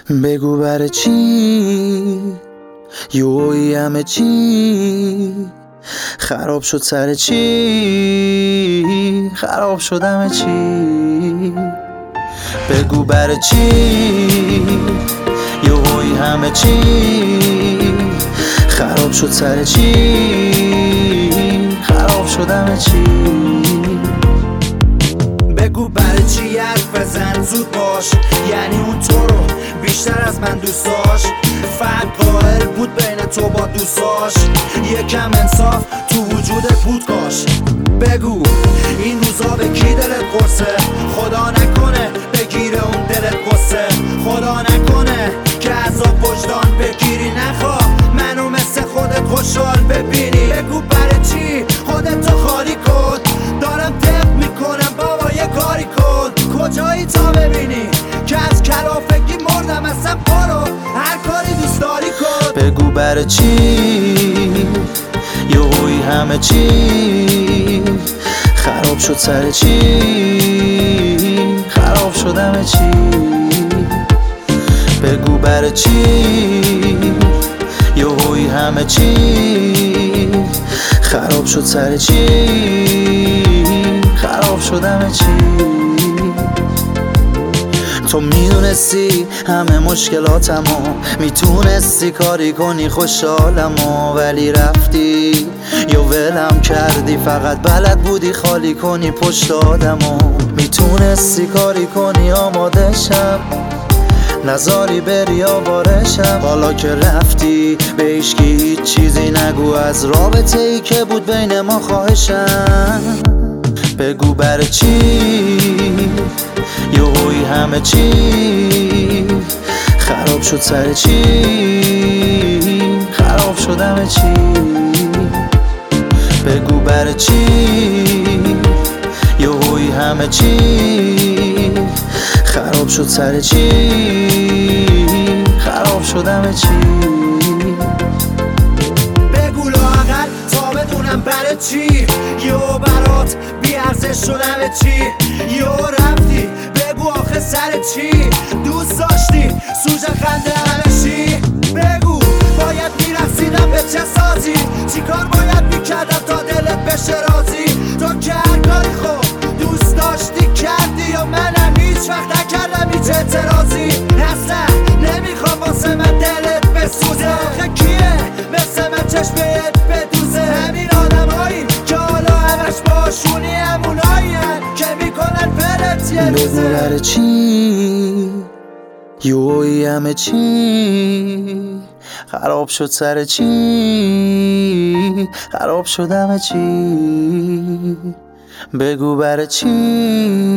بگو برای چی یوی همه چی خراب شد، سر چی خراب شد همه چی. بگو برای چی یوی همه چی خراب شد، سر چی خراب شد همه چی. بگو برای چی حرف بزن زود باش، یعنی اون تو رو بیشتر از من دوست داشت. فرق قائل بود بین تو با دوستاش، یکم انصاف تو وجودت بود کاش. بگو این روزا به کی دلت قرصه، خدا نکنه بگیره اون دلت قصه. خدا نکنه که عذاب وجدان بگیری، نخواه منو مثل خودت خوشحال ببینی. بگو برای چی خودتو خالی کن، دارم دق میکنم بابا یه کاری کن. کجایی تا ببینی که از کلافگی مردم، اصلا برو هر کاری دوست داری کن. بگو برای چی یوی همه چی خراب شد، سر چی خراب شد همه چی. بگو برای چی یوی همه چی خراب شد، سر چی خراب شد همه چی. تو میدونستی همه مشکلاتمو، میتونستی کاری کنی خوشحالمو، ولی رفتی یا ولم کردی، فقط بلد بودی خالی کنی پشت آدمو. میتونستی کاری کنی آماده شم، نزاری بری آوارشم. حالا که رفتی به هیچکی هیچ چیزی نگو از رابطه ای که بود بین ما، خواهشم. بگو برای چی یوی همه چی خراب شد، سر چی خراب شد همه چی. بگو برای چی یوی همه چی خراب شد، سر چی خراب شد همه چی. بگو لااقل تا بدونم برای چی یو برات بیارزش شد همه چی. یو رفتی بگو آخه سر چی، دوست داشتی سوژه خنده همه چی. بگو باید میرسیدم به چه سازی، چی کار باید میکردم تا دلت بشه راضی. تو که هر کاری خوب دوست داشتی کردی، یا منم هیچ وقت نکردم هیچ اعتراضی. اصلا نمیخوام واسه من دلت بسوزه، آخه کیه مثل من چشمت بدوزه. همین آدمایی که حالا همش باشونی همونایی که میکنن فرت یه روزه. بگو برای چی یوی همه چی خراب شد، سر چی خراب شد همه چی. بگو برای چی